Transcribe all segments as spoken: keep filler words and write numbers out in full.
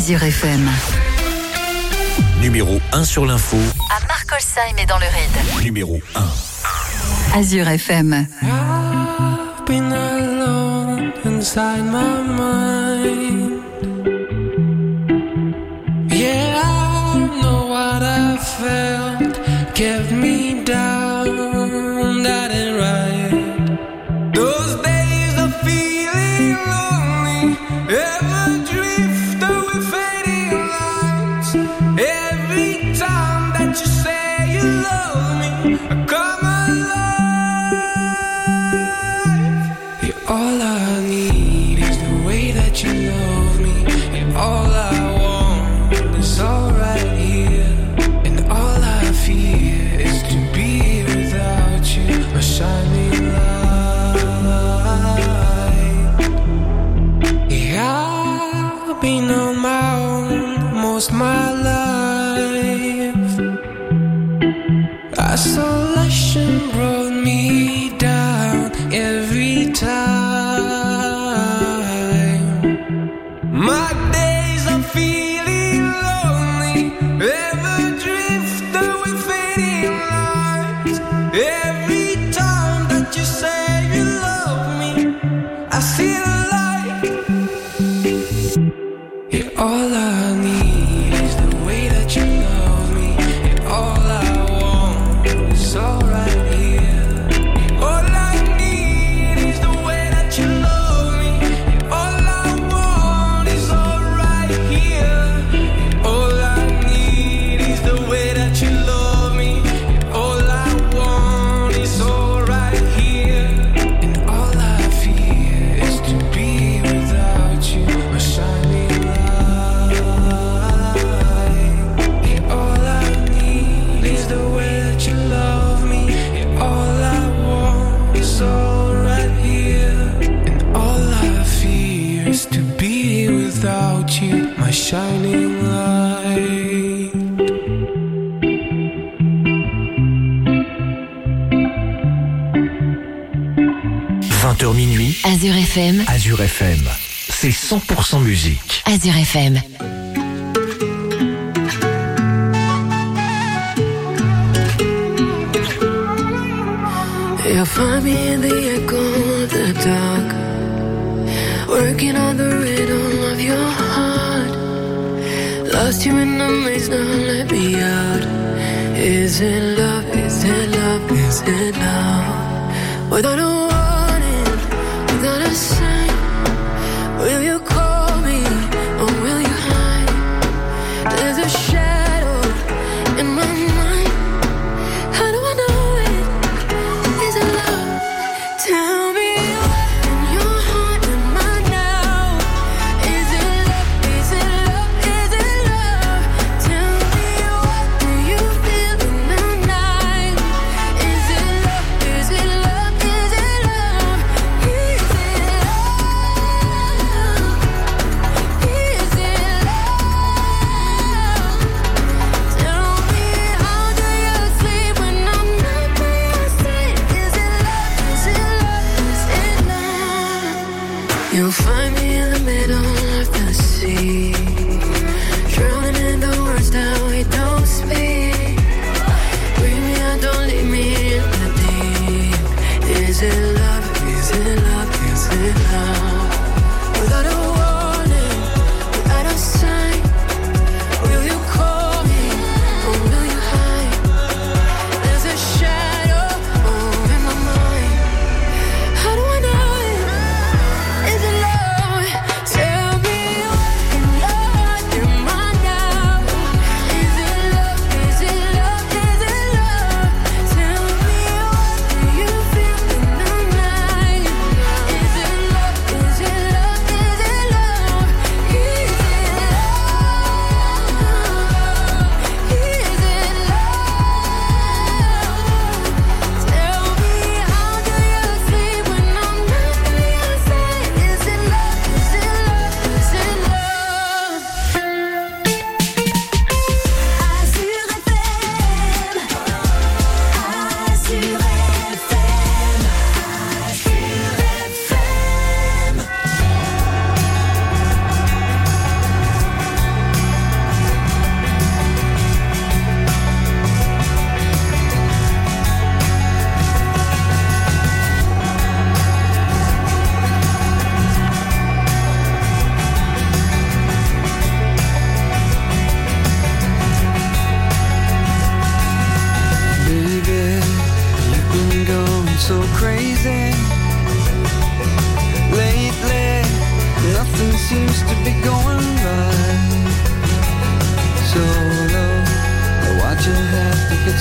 Azure F M. Numéro un sur l'info. À Markolsheim et dans le Raid. Numéro un. Azure F M. I've been alone inside my mind. Yeah, I know what I felt kept me down. That ain't right. Those days of feeling lonely, ever drift away fading lights. Every time that you say you love me, I come alive. You're all I need is the way that you love me. And all I want is all right here. And all I fear is to be without you, a shining light. Yeah, I've been on my own most my life. Isolation brought me down every time. My days are feeling lonely, ever drift away fading lights. Every time that you say you love me, I see the light. Yeah, all I need is the way that you love me. And all I want is all right here. All I need is the way that you love me. And all I want is all right here. And all I need is the way that you love me. And all I want is all right here. And all I fear is to be without you, a shining light. And all I need is the way that you love me. And all I want is all right here. And all I fear is to be without you, my shining light. vingt heures minuit. Azure F M. Azure F M. C'est cent pour cent musique. Azure F M. You'll find me in the echo of the dark, working on the rhythm of your heart. Lost you in the maze, now let me out. Is it love, is it love, is it love? Without a warning, without a sign, will you call me or will you hide? There's a shadow in my mind. How do I know it? Is it love? Tell me what's in your heart and mine now. Is it love? Is it love? Is it love? Tell me what do you feel in the night? Is it love? Is it love? Is it love? Is it love? Is it love? Tell me how do you sleep when I'm not by your side? Is it love? Is it love? Is it love? You'll find me in the middle of the sea, drowning in the words that we don't speak. Bring me out, don't leave me in the deep. Is it love? Is it love? Is it love? Without a warning, without a sign, will you call me or will you hide? There's a shadow over my mind. How do I know it? Is it love? Tell me what's in your heart and mine now. Is it love? Is it love? Is it love? Tell me what do you feel in the night? Is it love? Is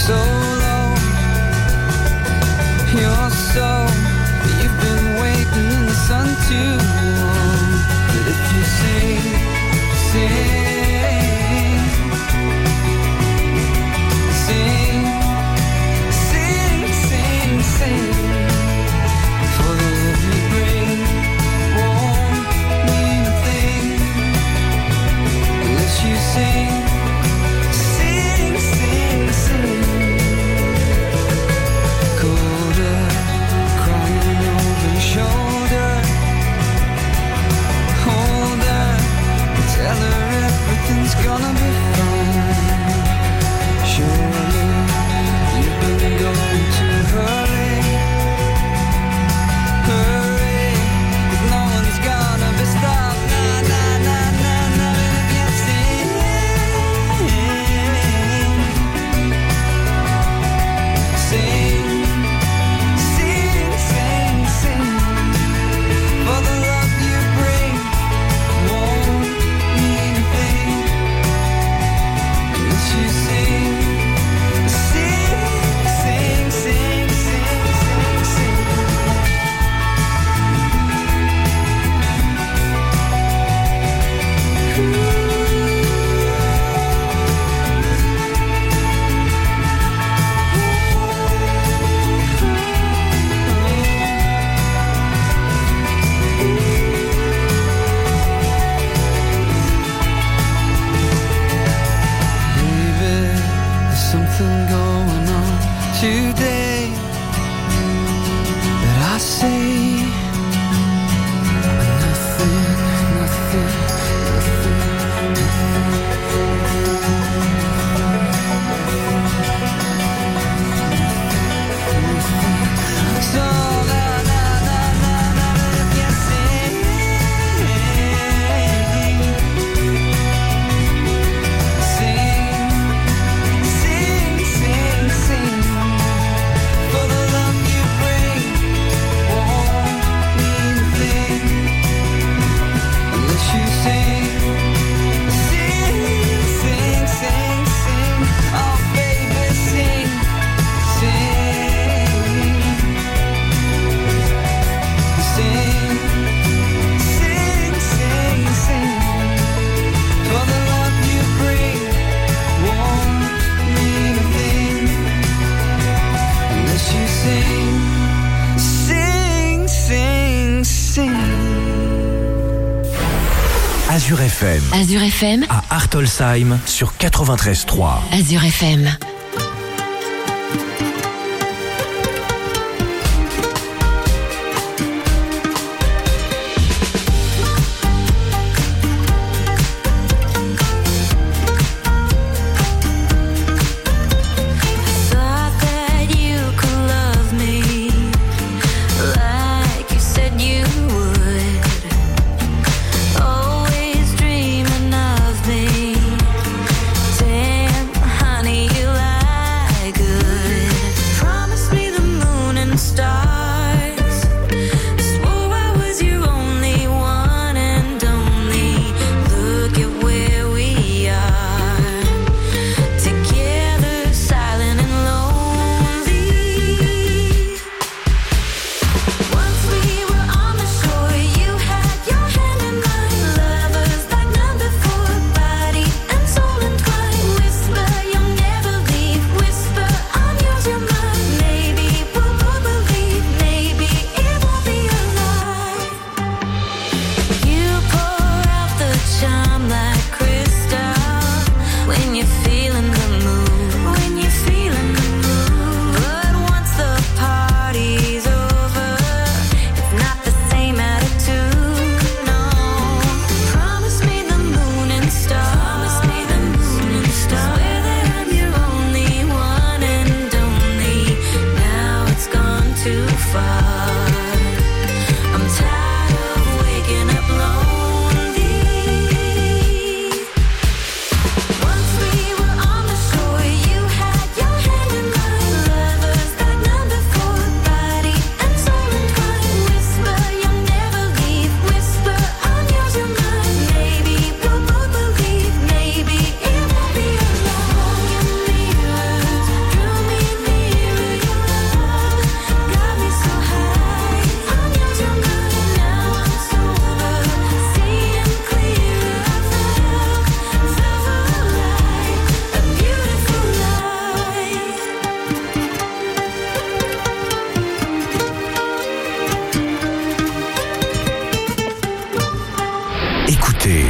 so low. You're so, you've been waiting in the sun too long. But if you sing, sing, sing, sing, sing, sing, for the love you bring won't mean a thing unless you sing. Everything's gonna be fine. Surely you've been going to hurry, hurry. But no one's gonna be stopped. Nah, nah, nah, nah, nah. If you sing, sing, sing, sing, sing, for the love you bring won't mean a thing unless you sing, sing, sing, sing, sing, sing, sing. Baby, there's something going on today that I say, but nothing, nothing, nothing, nothing. So na na na na na, if you sing, sing, sing, sing, sing, for the love you bring won't mean a thing unless you sing, sing, sing, sing, sing. Oh baby, sing, sing, sing, sing, sing, sing, for the love you bring won't mean a thing unless you sing, sing, sing, sing. Azure F M, Azure F M, à Artolsheim sur quatre-vingt-treize trois. Azure F M. Thought that you could love me like you said you would. Always dreaming of me. Damn, honey, you lied.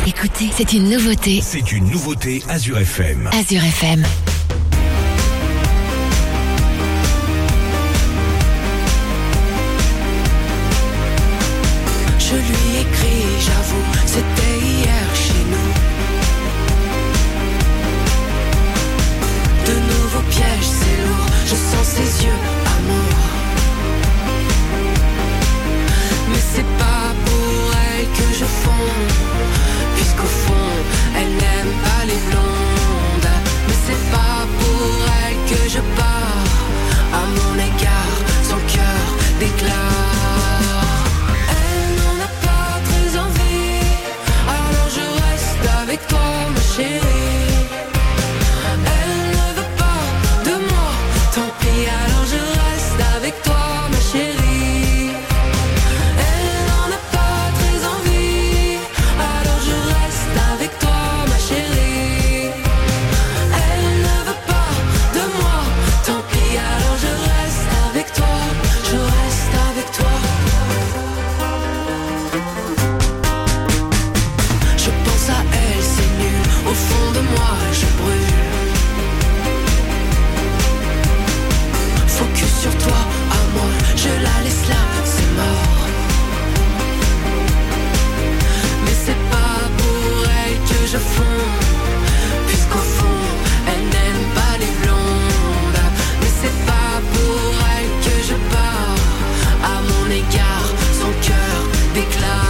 Écoutez, c'est une nouveauté. C'est une nouveauté Azure F M. Azure F M. Je lui écris, j'avoue, c'était hier chez nous. De nouveaux pièges, c'est lourd, je sens ses yeux, amour. Mais c'est pas pour elle que je fonds, puisqu'au fond, elle n'aime pas les blondes. Mais c'est pas pour elle que je pars, à mon égard, son cœur déclare. Avec toi ma chérie, elle ne veut pas de moi, tant pis alors je reste avec toi ma chérie. Elle n'en a pas très envie, alors je reste avec toi ma chérie. Elle ne veut pas de moi, tant pis alors je reste avec toi, je reste avec toi. Je pense à elle. Au fond de moi, je brûle. Focus sur toi, à moi, je la laisse là, c'est mort. Mais c'est pas pour elle que je fonds, puisqu'au fond, elle n'aime pas les blondes. Mais c'est pas pour elle que je pars, à mon égard, son cœur déclare.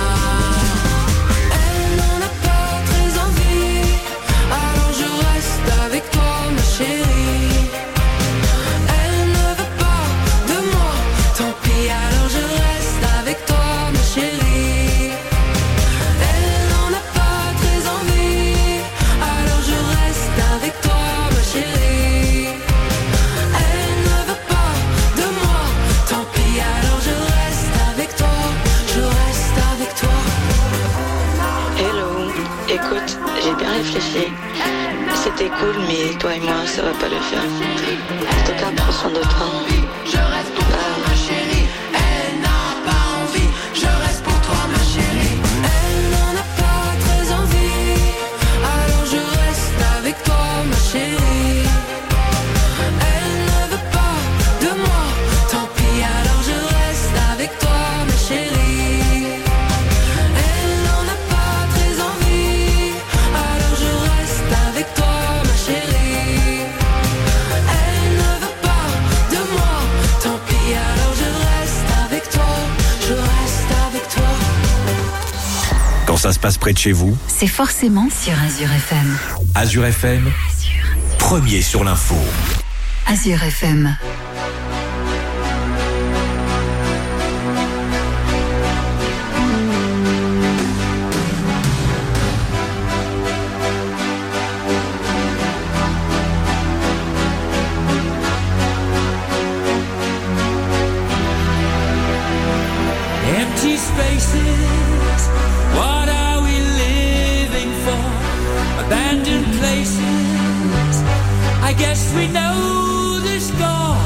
Avec toi ma chérie, elle ne veut pas de moi, tant pis alors je reste avec toi ma chérie. Elle n'en a pas très envie, alors je reste avec toi ma chérie. Elle ne veut pas de moi, tant pis alors je reste avec toi, je reste avec toi. Hello, écoute, j'ai bien réfléchi. C'était cool, mais toi et moi, ça va pas le faire. En tout cas, prends soin de toi. Je reste pour toi, ma chérie. Elle n'a pas envie. Je reste pour toi, ma chérie. Elle n'en a pas très envie. Alors je reste avec toi, ma chérie. Elle ne veut pas de moi. Tant pis, alors je reste avec toi, ma chérie. Elle n'en a pas très envie. Alors je reste avec toi. Quand ça se passe près de chez vous, c'est forcément sur Azure F M. Azure F M, premier sur l'info. Azure F M. Empty spaces, what are we living for? Abandoned places, I guess we know the score.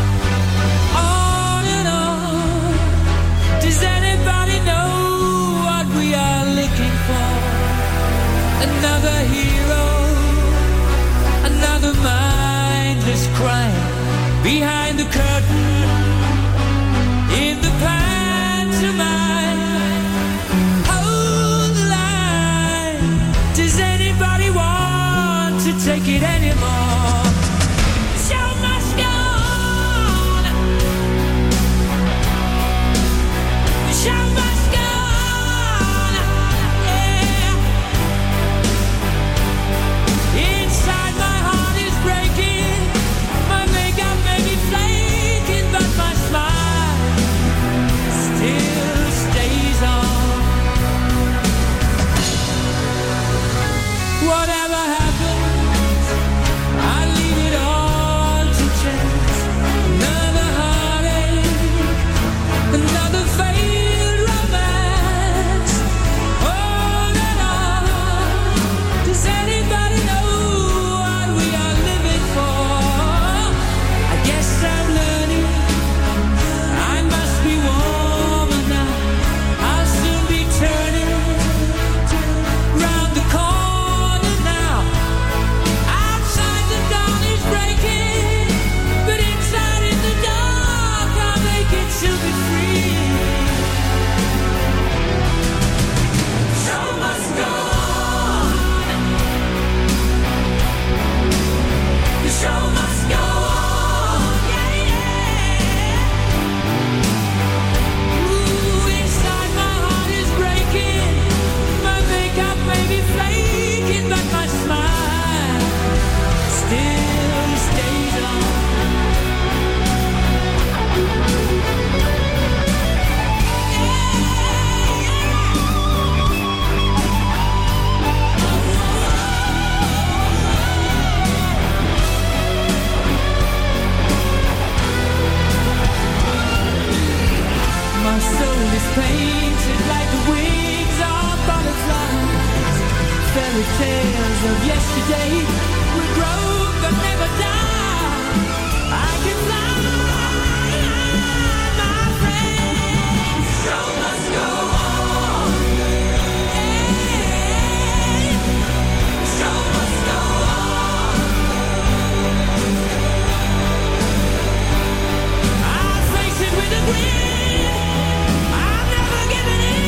On and on, does anybody know what we are looking for? Another hero, another mindless crime behind the curtain, in the past. Hold the line. Does anybody want to take it anymore? The show must go on. yesterday. We grow but never die. I can fly, my friend. Show must go on. Hey, show must go on. I'll face it with a grin. I'm never giving in.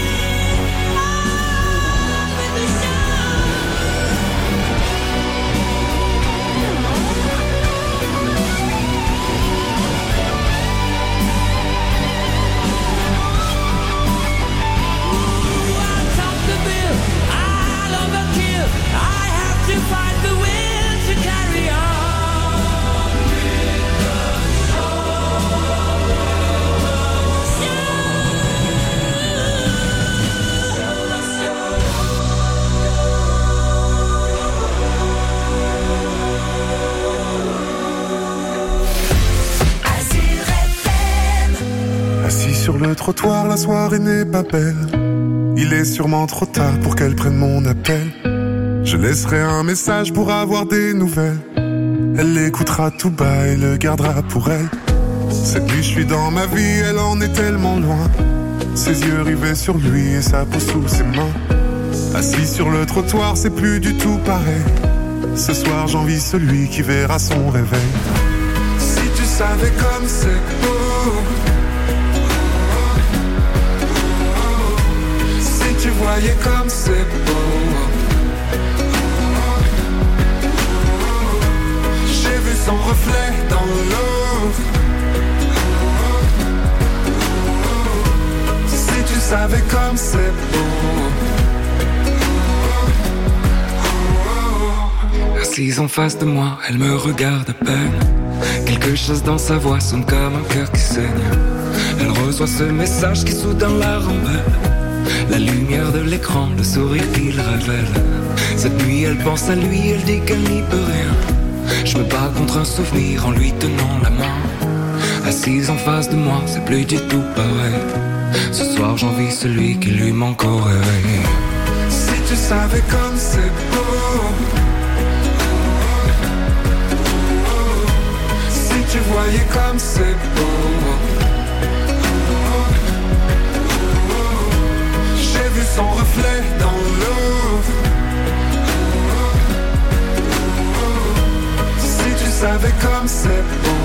On with the show. I'll top the bill, I'll overkill. I have to find the will to carry on with the Assis sur le trottoir, la soirée n'est pas belle. Il est sûrement trop tard pour qu'elle prenne mon appel. Je laisserai un message pour avoir des nouvelles. Elle l'écoutera tout bas et le gardera pour elle. Cette nuit je suis dans ma vie, elle en est tellement loin. Ses yeux rivés sur lui et sa peau sous ses mains. Assis sur le trottoir, c'est plus du tout pareil. Ce soir j'envie celui qui verra son réveil. Si tu savais comme c'est beau, si tu voyais comme c'est beau. J'ai vu son reflet dans l'eau. Si tu savais comme c'est beau. Assise en face de moi, elle me regarde à peine. Quelque chose dans sa voix sonne comme un cœur qui saigne. Elle reçoit ce message qui soudain la rend belle. La lumière de l'écran, le sourire qu'il révèle. Cette nuit elle pense à lui, elle dit qu'elle n'y peut rien. Je me bats contre un souvenir en lui tenant la main. Assise en face de moi, c'est plus du tout pareil. Ce soir j'envie celui qui lui manque au réveil. Si tu savais comme c'est beau. Si tu voyais comme c'est beau. J'ai vu son reflet dans l'eau. Si tu savais comme c'est beau.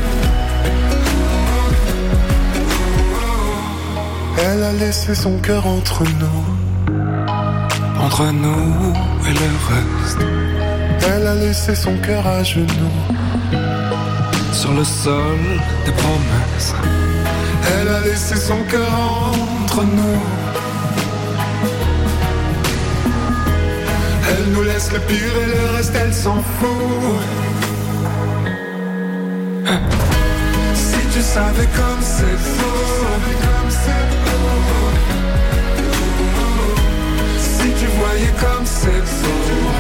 Elle a laissé son cœur entre nous. Entre nous et le reste. Elle a laissé son cœur à genoux. Sur le sol des promesses. Elle a laissé son cœur entre nous. Elle nous laisse le pire et le reste elle s'en fout. Si tu savais comme c'est beau. Si tu voyais comme c'est beau.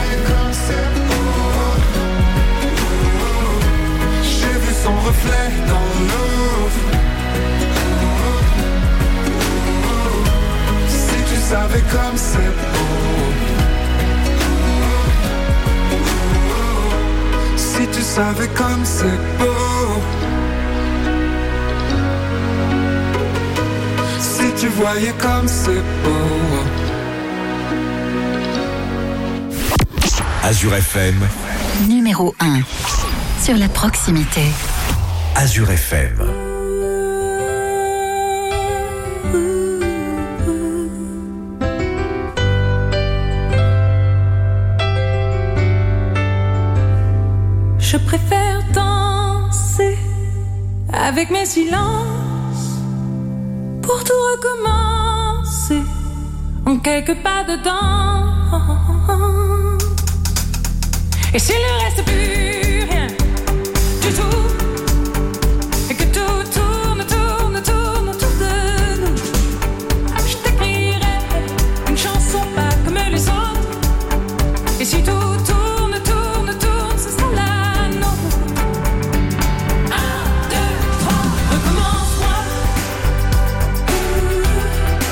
J'ai vu son reflet dans l'eau. Si tu savais comme c'est beau. Si tu savais comme c'est beau. Si tu voyais comme c'est beau. Azure F M. Numéro un. Sur la proximité. Azure F M. Je préfère danser avec mes silences pour tout recommencer en quelques pas dedans. Et s'il ne reste plus rien du tout, et que tout tourne, tourne, tourne autour de nous, je t'écrirai une chanson pas comme les autres. Et si tout tourne, tourne, tourne, ce sera la nôtre. Un, deux, trois, recommence-moi.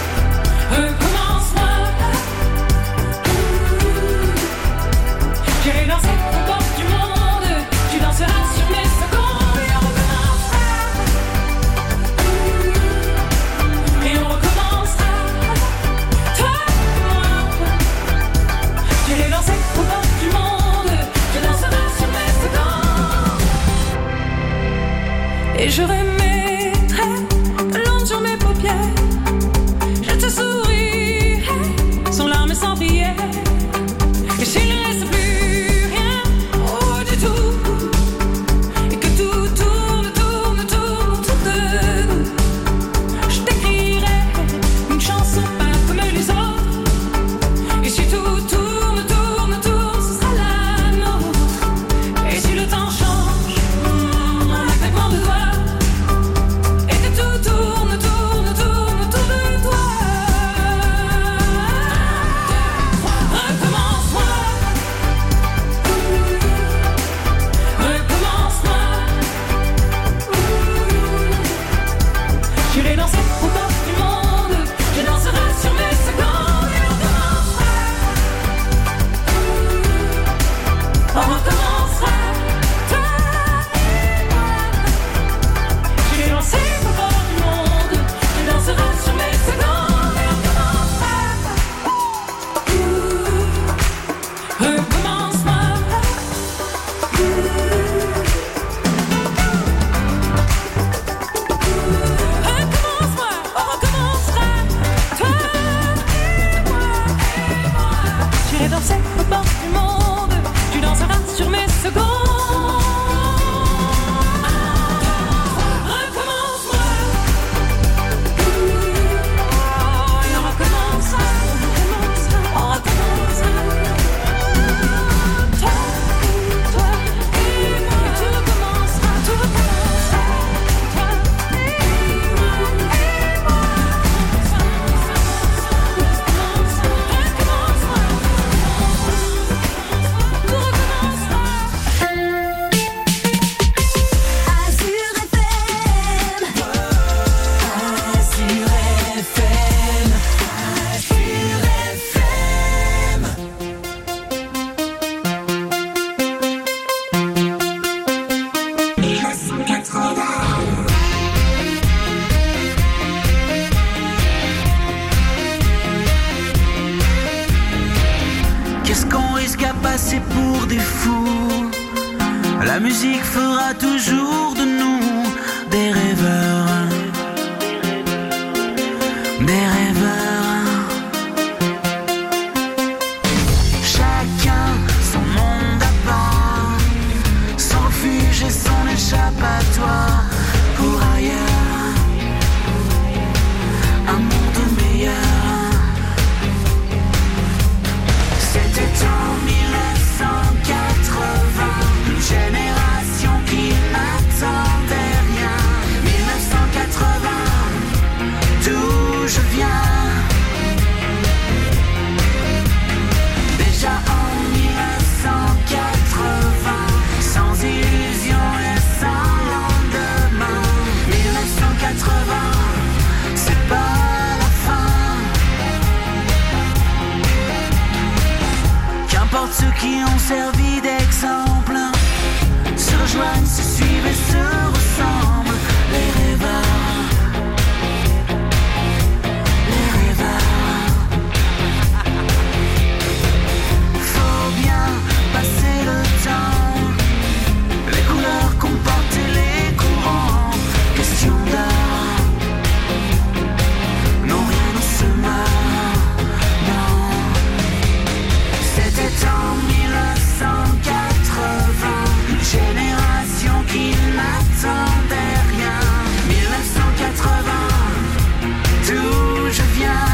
Recommence-moi. J'ai passer pour des fous. La musique fera toujours de nous des rêveurs, des rêveurs. Chacun son monde à part, son refuge et son échappatoire pour ailleurs, un monde meilleur. C'était en mille neuf cent quatre-vingts, une génération qui n'attendait rien. mille neuf cent quatre-vingts, d'où je viens. Déjà en mille neuf cent quatre-vingts, sans illusion et sans lendemain. mille neuf cent quatre-vingts, c'est pas la fin. Qu'importe ceux qui ont servi d'exemple, se rejoignent, se suivent et se ressemblent. Les rêveurs, les rêveurs. Faut bien passer le temps, les couleurs comportent les courants. Question d'art, non rien ne se meurt, non. C'était en mille neuf cent quatre-vingts, une génération qui n'attendait rien. mille neuf cent quatre-vingts, d'où je viens.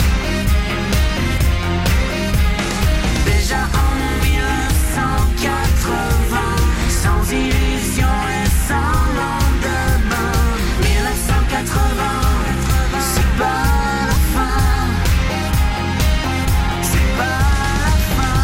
Déjà en mille neuf cent quatre-vingts, sans illusion et sans lendemain. mille neuf cent quatre-vingts, c'est pas la fin, c'est pas la fin.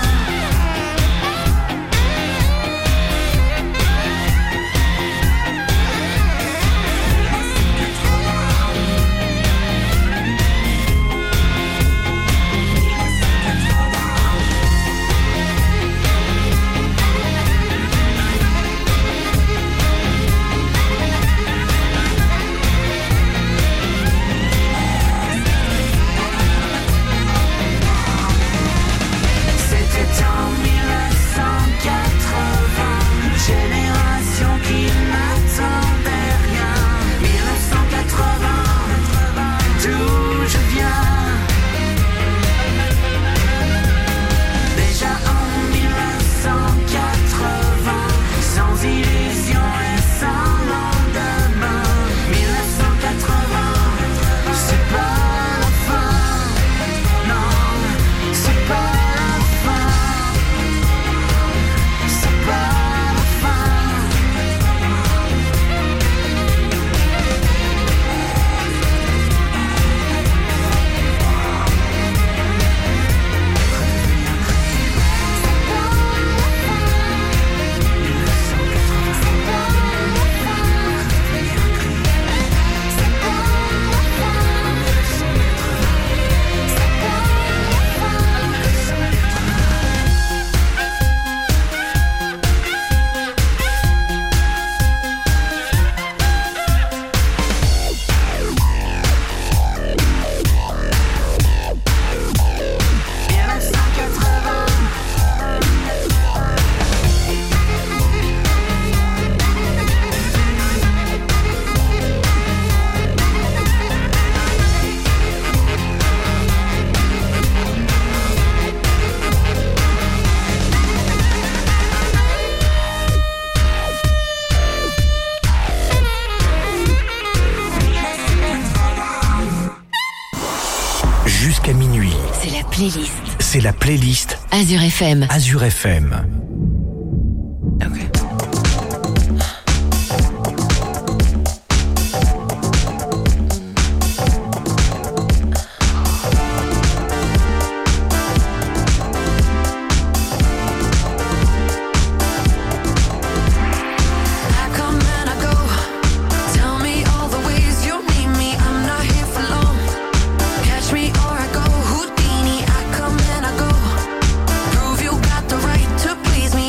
C'était en mille neuf cent quatre-vingts, une génération qui n'attendait rien. mille neuf cent quatre-vingts, d'où je viens. Déjà en mille neuf cent quatre-vingts, sans illusion et sans lendemain. mille neuf cent quatre-vingts, c'est pas la fin, non, c'est pas la fin, c'est pas la fin. Jusqu'à minuit, C'est la playlist c'est la playlist Azure F M. Azure F M. I come and I go. Tell me all the ways you need me. I'm not here for long. Catch me or I go Houdini. I come and I go. Prove you got the right to please me.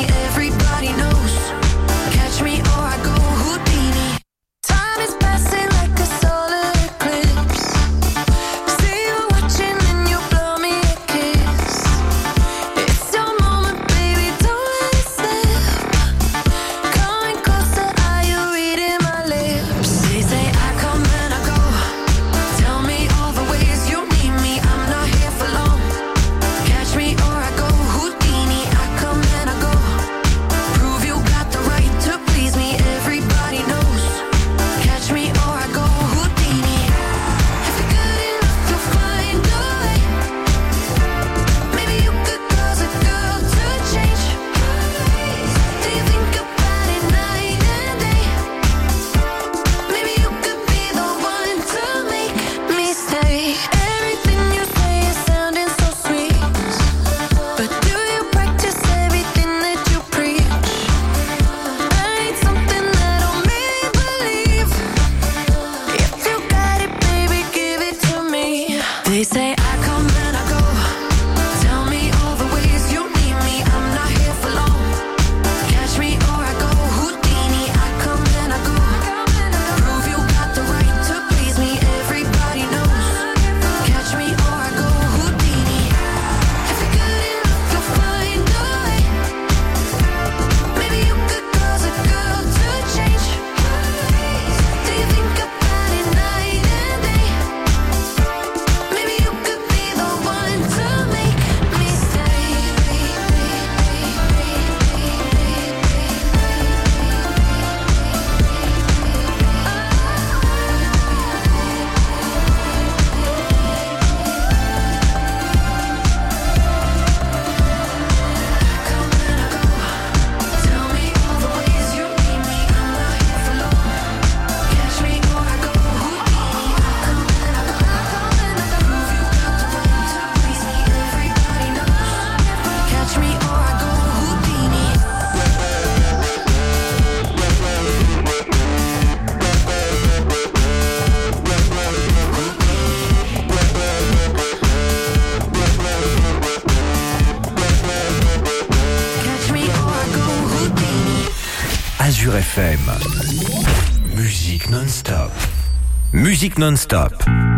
Azure F M. Musique non-stop. Musique non-stop.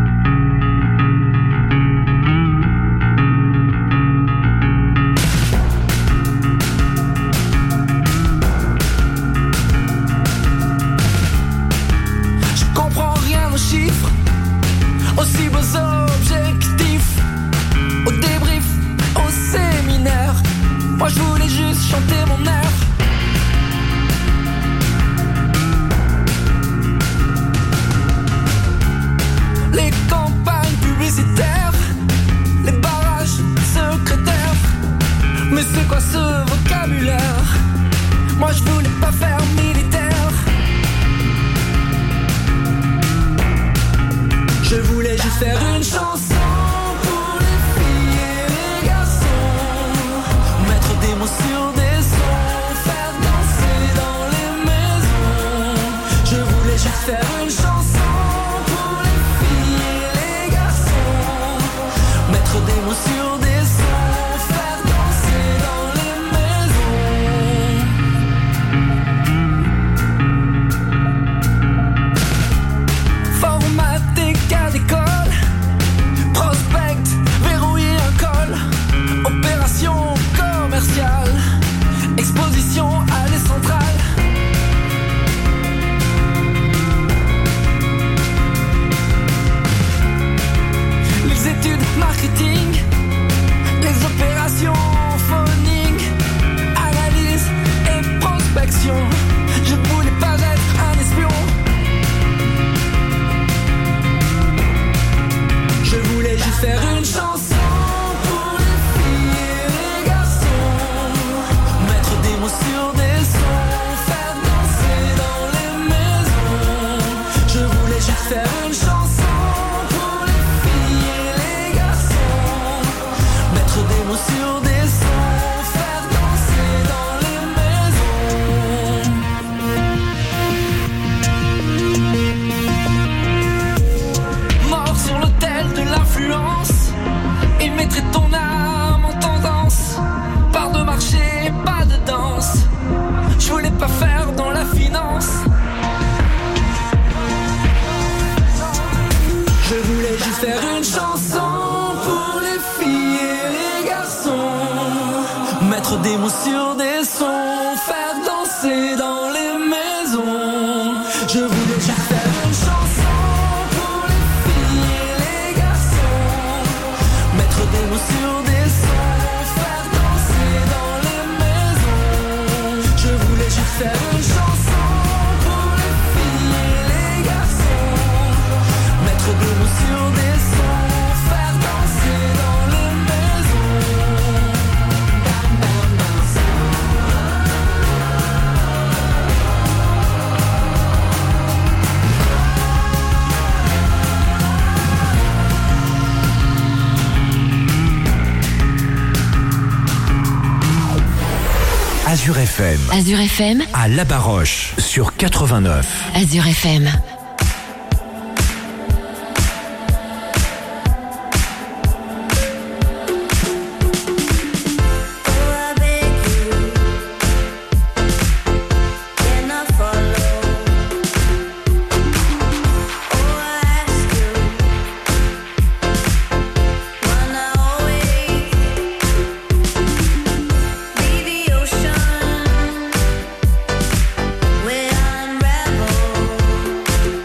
Je comprends rien aux chiffres, aussi beaux objectifs, au débrief, au séminaire. Moi je voulais juste chanter mon air. Les campagnes publicitaires, les barrages secrétaires. Mais c'est quoi ce vocabulaire? Moi je voulais pas faire militaire. Je voulais juste faire une chanson pour les filles et les garçons, mettre des mots sur des sons, faire danser dans les maisons. Je voulais juste faire une chanson pour les filles et les garçons, mettre des mots sur des sons, faire danser dans les maisons. Formater cas d'école, prospect, verrouiller un col, opération commerciale, exposition à l'est centrale. Les études marketing, les opérations phoning, analyse et prospection. Je voulais pas être un espion. Je voulais juste faire une chanson pour les filles et les garçons, mettre des mots sur des sons, faire danser dans les maisons. Je voulais juste faire une chanson pour les filles et les garçons, mettre des mots sur des sons, faire danser dans les maisons. Mort sur l'autel de l'influence, ils mettraient ton âme en tendance. Part de marché, pas de danse. Je voulais pas faire dans la finance. Je voulais juste faire une chanson pour les filles et les garçons, mettre des mots sur des sons, faire danser dans les maisons. Je voulais juste faire une chanson pour les filles et les garçons, mettre des mots sur des sons, faire danser dans les maisons. Je voulais juste faire une chanson pour les filles et les garçons, mettre des mots sur des sons, faire danser dans les maisons. Azure F M. Azure F M. À Labaroche sur quatre-vingt-neuf. Azure F M. Where unravel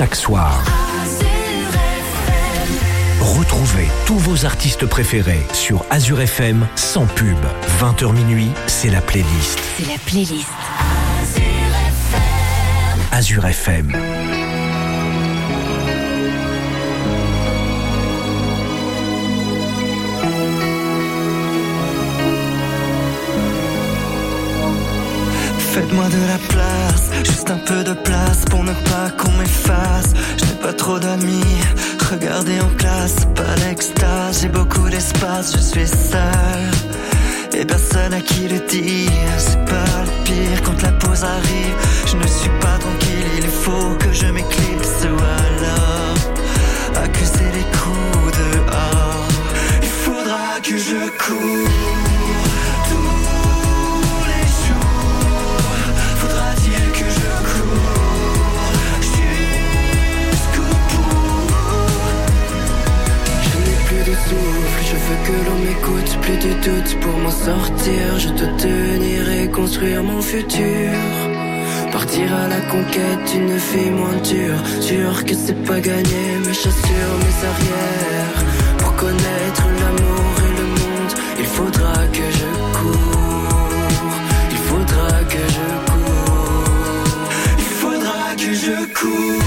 chaque soir. Retrouvez tous vos artistes préférés sur Azure F M sans pub. vingt heures minuit, c'est la playlist. C'est la playlist. Azure F M. Faites-moi de la place, juste un peu de place pour ne pas qu'on m'efface. Je n'ai pas trop d'amis, regardez en classe, pas l'extase. J'ai beaucoup d'espace, je suis seul et personne à qui le dire. C'est pas le pire quand la pause arrive. Je ne suis pas tranquille, il faut que je m'éclipse ou alors accuser les coups dehors. Il faudra que je cours. Je veux que l'on m'écoute, plus de doute pour m'en sortir. Je dois tenir et construire mon futur. Partir à la conquête d'une vie moins dure. Sûr que c'est pas gagné, mes chaussures, mes arrières. Pour connaître l'amour et le monde, il faudra que je cours. Il faudra que je cours. Il faudra que je cours.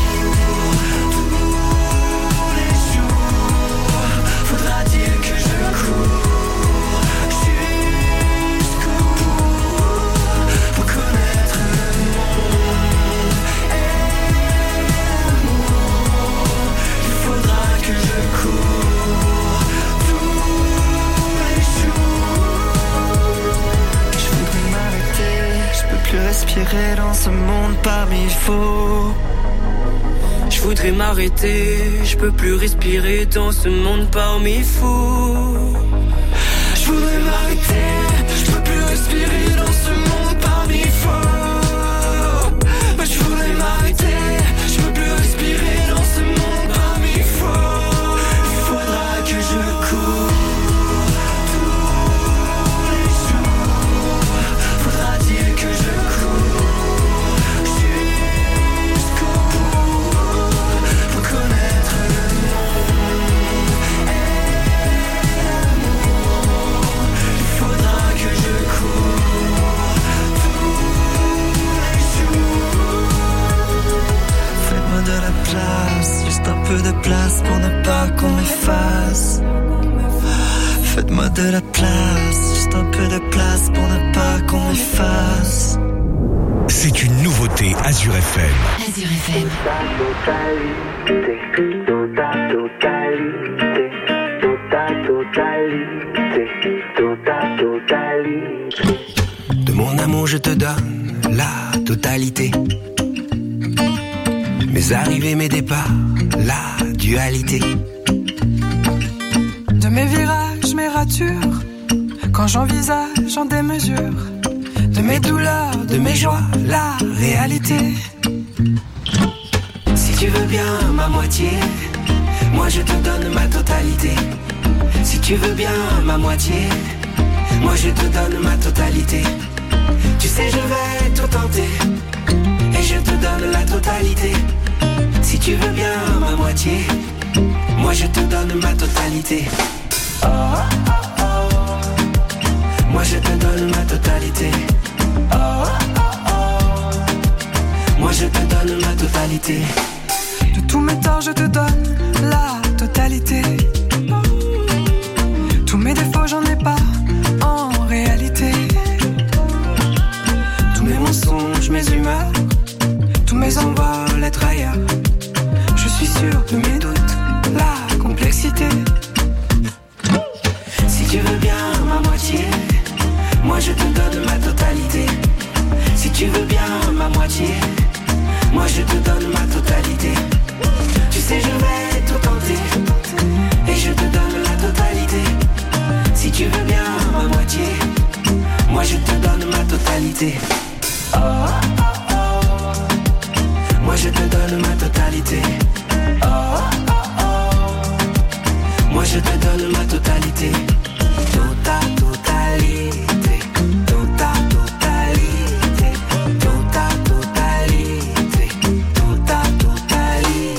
Respirer dans ce monde parmi faux. Je voudrais m'arrêter, je peux plus respirer dans ce monde parmi fous. Je voudrais m'arrêter, je peux plus respirer dans ce monde parmi faux. Mais je voudrais m'arrêter, je peux plus respirer dans ce monde parmi faux. Il faudra que je cours. Juste un peu de place pour ne pas qu'on m'efface. Faites-moi de la place, juste un peu de place pour ne pas qu'on m'efface. C'est une nouveauté Azure F M. Azure F M. De mon amour je te donne la totalité. Mes arrivées, mes départs, la dualité. De mes virages, mes ratures, quand j'envisage en démesure. De mes douleurs, de mes joies, la réalité. Si tu veux bien ma moitié, moi je te donne ma totalité. Si tu veux bien ma moitié, moi je te donne ma totalité. Tu sais je vais tout tenter et je te donne la totalité. Si tu veux bien ma moitié, moi je te donne ma totalité. Oh, oh, oh. Moi je te donne ma totalité. Oh, oh, oh. Moi je te donne ma totalité. De tous mes torts je te donne la totalité. Tous mes défauts j'en ai pas en réalité. Tous mes mensonges, mes humeurs, tous mes envols, être ailleurs. Je suis sûr de mes doutes, la complexité. Si tu veux bien ma moitié, moi je te donne ma totalité. Si tu veux bien ma moitié, moi je te donne ma totalité. Tu sais je vais tout tenter et je te donne la totalité. Si tu veux bien ma moitié, moi je te donne ma totalité. Oh, oh, oh. Moi je te donne ma totalité. Oh, oh, oh. Moi je te donne ma totalité. Tota totalité. Tota totalité. Tota totalité. Tota totalité.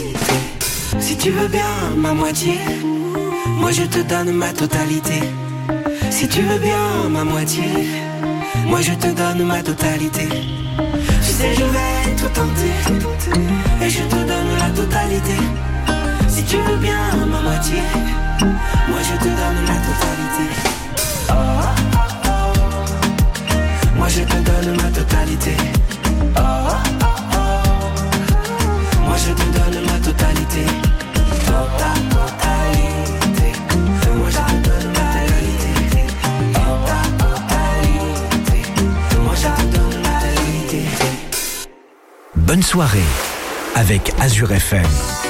ma moitié, moi je te donne ma totalité. Si tu veux bien ma moitié, moi je te donne ma totalité. Tu sais je vais tout tenter, et je te donne la totalité. Si tu veux bien ma moitié, moi je te donne la totalité. Oh, oh, oh, oh. Moi je te donne ma totalité. Oh, oh, oh, oh. Moi je te donne ma totalité. Ta totalité. Moi je te donne ma totalité. Ta totalité. Moi je te donne ma totalité. Bonne soirée avec Azure F M.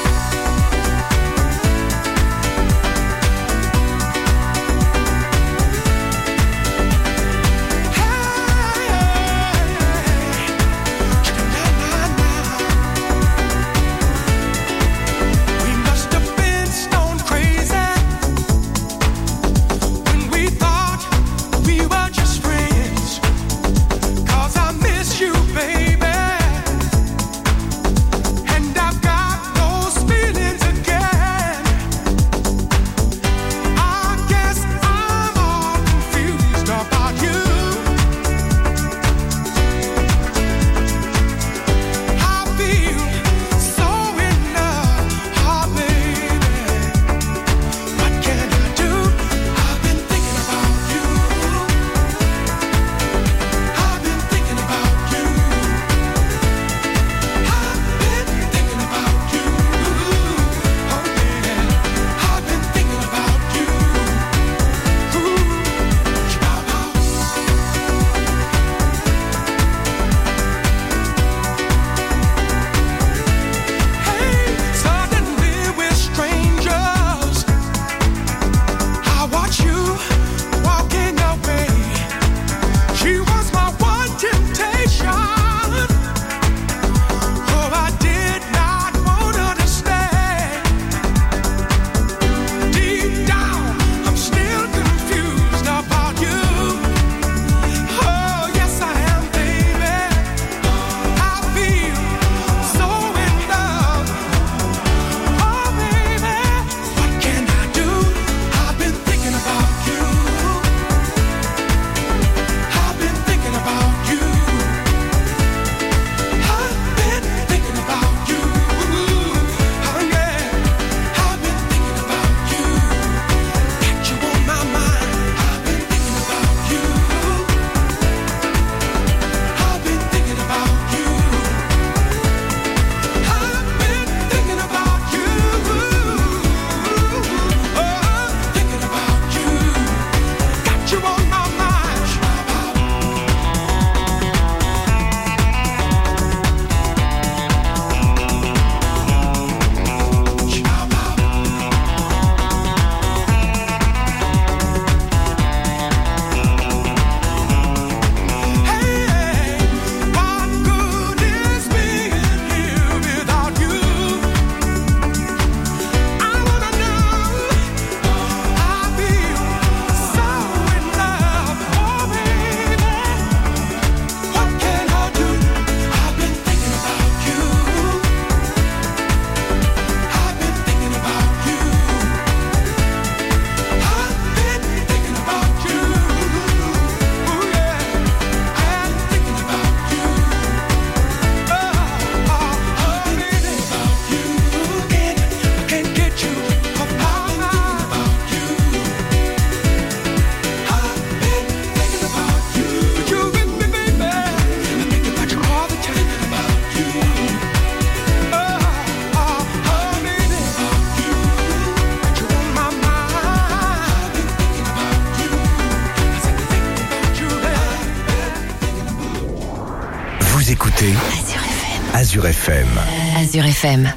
Azure F M. Azure F M.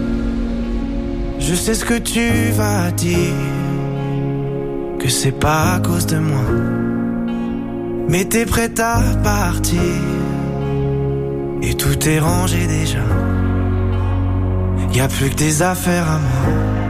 Je sais ce que tu vas dire, que c'est pas à cause de moi, mais t'es prête à partir et tout est rangé déjà. Y a plus que des affaires à moi.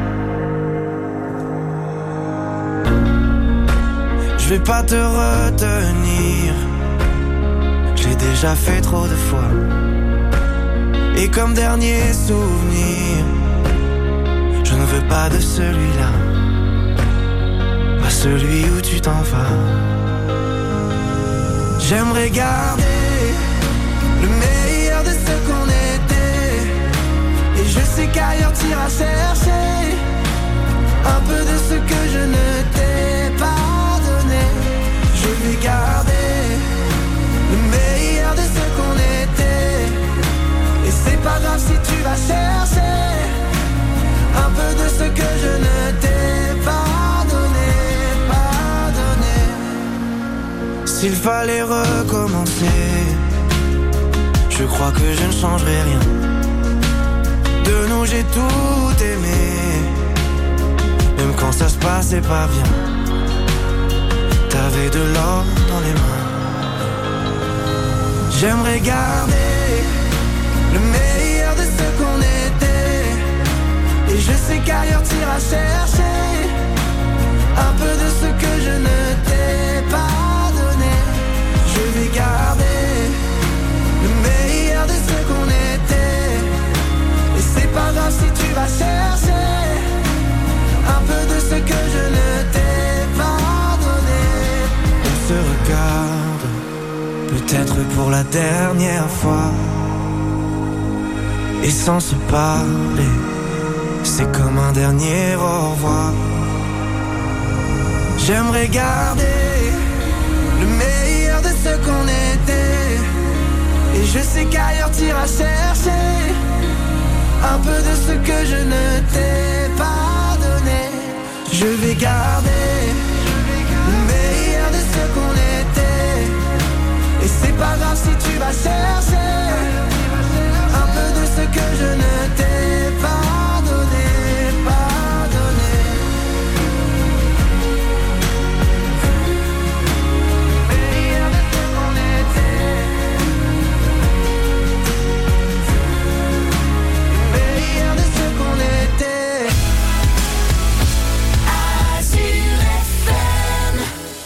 Je vais pas te retenir, je l'ai déjà fait trop de fois. Et comme dernier souvenir, Je ne veux pas de celui-là, pas celui où tu t'en vas. J'aimerais garder le meilleur de ce qu'on était. Et je sais qu'ailleurs t'iras chercher un peu de ce que je ne t'ai pas donné. Je vais garder le meilleur de ce qu'on était. Et c'est pas grave si tu vas chercher un peu de ce que je ne t'ai pas donné, pas donné. S'il fallait recommencer, je crois que je ne changerai rien. De nous j'ai tout aimé, même quand ça se passait pas bien. T'avais de l'or dans les mains. J'aimerais garder le meilleur de ce qu'on était. Et je sais qu'ailleurs t'iras chercher un peu de ce que je ne t'ai pas donné. Je vais garder le meilleur de ce qu'on était. Et c'est pas grave si tu vas chercher un peu de ce que je ne t'ai pas donné. On se regarde, peut-être pour la dernière fois. Et sans se parler, c'est comme un dernier au revoir. J'aimerais garder le meilleur de ce qu'on était. Et je sais qu'ailleurs t'iras chercher un peu de ce que je ne t'ai pas donné. Je vais garder le meilleur de ce qu'on était. Et c'est pas grave si tu vas chercher un peu de ce que je ne t'ai pas donné, pas donné. Meilleur de ce qu'on était. Meilleur de ce qu'on était. Azur F M.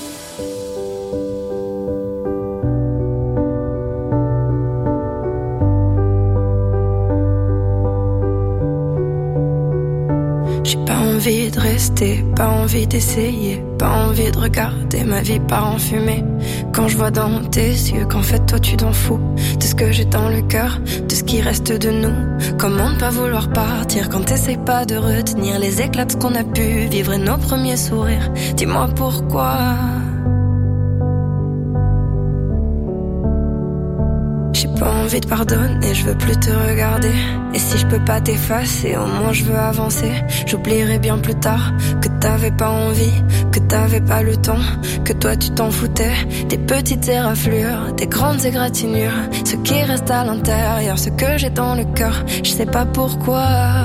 J'ai pas envie de rester, pas envie d'essayer, pas envie de regarder ma vie part en fumée. Quand je vois dans tes yeux qu'en fait toi tu t'en fous de ce que j'ai dans le cœur, de ce qui reste de nous. Comment ne pas vouloir partir quand t'essayes pas de retenir les éclats de ce qu'on a pu vivre et nos premiers sourires. Dis-moi pourquoi. J'ai pas envie de pardonner, je veux plus te regarder. Et si je peux pas t'effacer, au moins je veux avancer. J'oublierai bien plus tard que t'avais pas envie, que t'avais pas le temps, que toi tu t'en foutais. Des petites éraflures, des grandes égratignures, ce qui reste à l'intérieur, ce que j'ai dans le cœur, je sais pas pourquoi.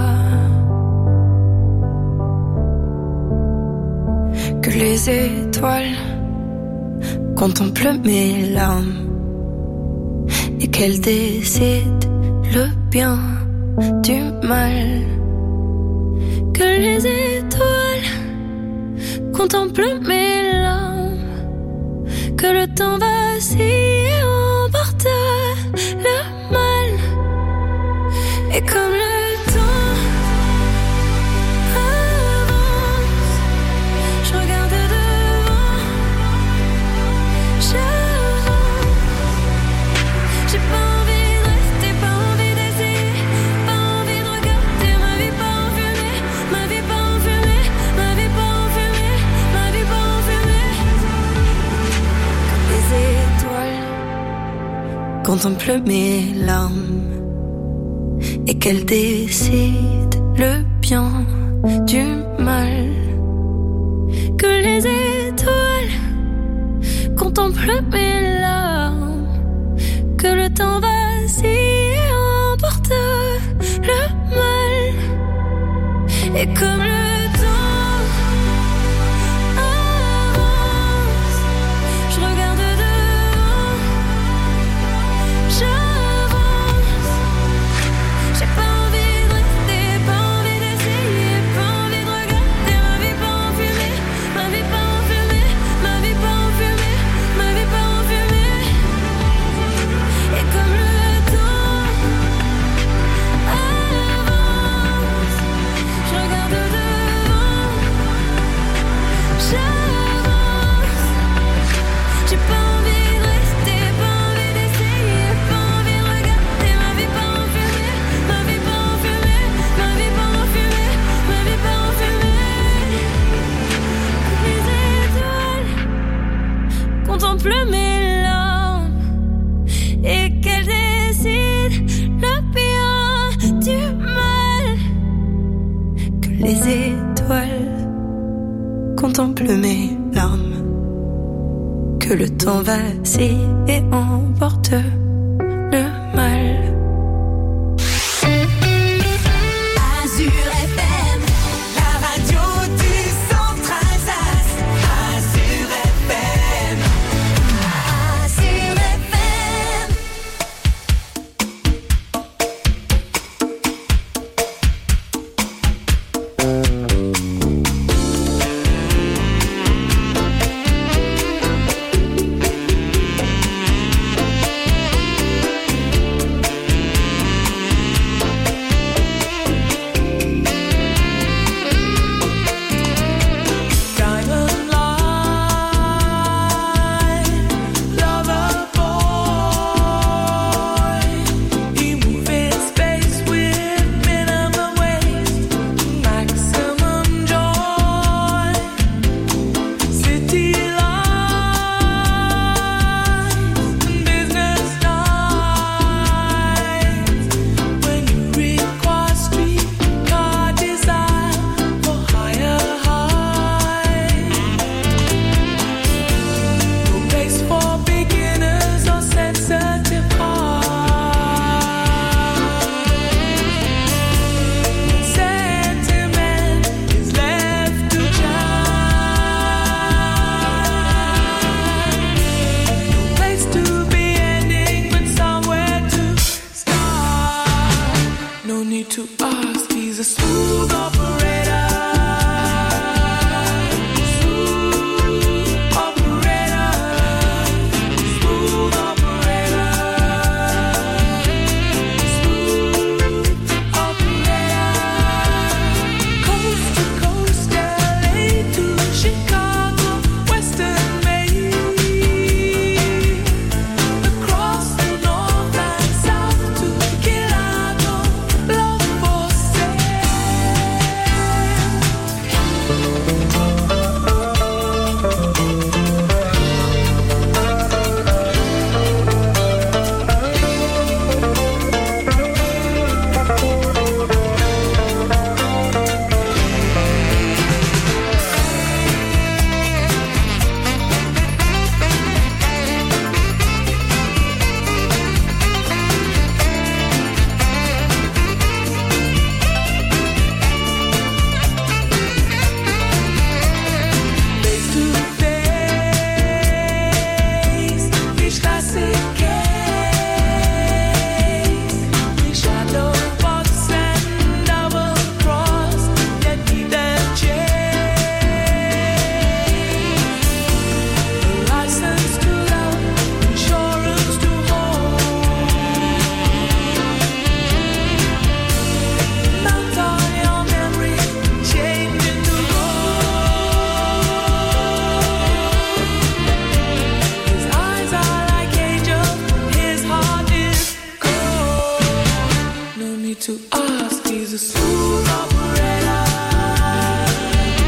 Que les étoiles contemplent mes larmes et qu'elles décident le bien du mal. Que les étoiles contemplent mes larmes, que le temps vacille et emporte le mal. Et comme le temps avance, je regarde devant, j'avance. J'ai pas envie de rester, pas envie d'essayer, pas envie de regarder ma vie pas en fumée, ma vie pas en fumée, ma vie pas en fumée, ma vie pas en fumée. Comme les étoiles contemplent mes larmes et qu'elles décident le bien du mal. Que les étoiles contemplent mes larmes, que le temps vacille et emporte le mal. Et comme le temps avance, je regarde devant, j'avance. J'ai pas envie de rester, pas envie d'essayer, pas envie de regarder ma vie pas en fumée, ma vie pas en fumée, ma vie pas en fumée, ma vie pas en fumée. Et comme le temps avance, je regarde contemple mes larmes. Que le temps vacille et emporte le mal.